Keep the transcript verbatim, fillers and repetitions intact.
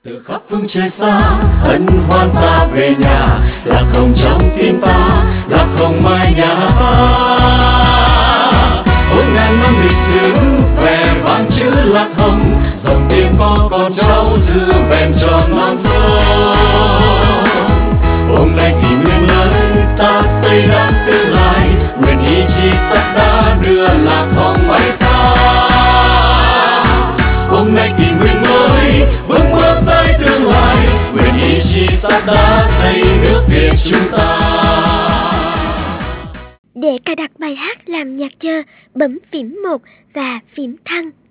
Từ khắp phương trời xa, hân hoan ta về nhà, lạc hồng trong tim ta, lạc hồng mãi nhà ta. Bốn ngàn năm lịch sử vẻ vang chữ lạc hồng, dòng tiền có con cháu giữ vẹn tròn non sông. Hôm nay kỷ nguyên mới ta xây đắp tương lai, nguyện ý chí sắt đá đưa lạc hồng mãi xa. Hôm nay kỷ nguyên mới bước bước tới tương lai, nguyện ý chí sắt đá xây nước Việt chúng ta. Để cài đặt bài hát làm nhạc chờ, bấm phím một và phím thăng.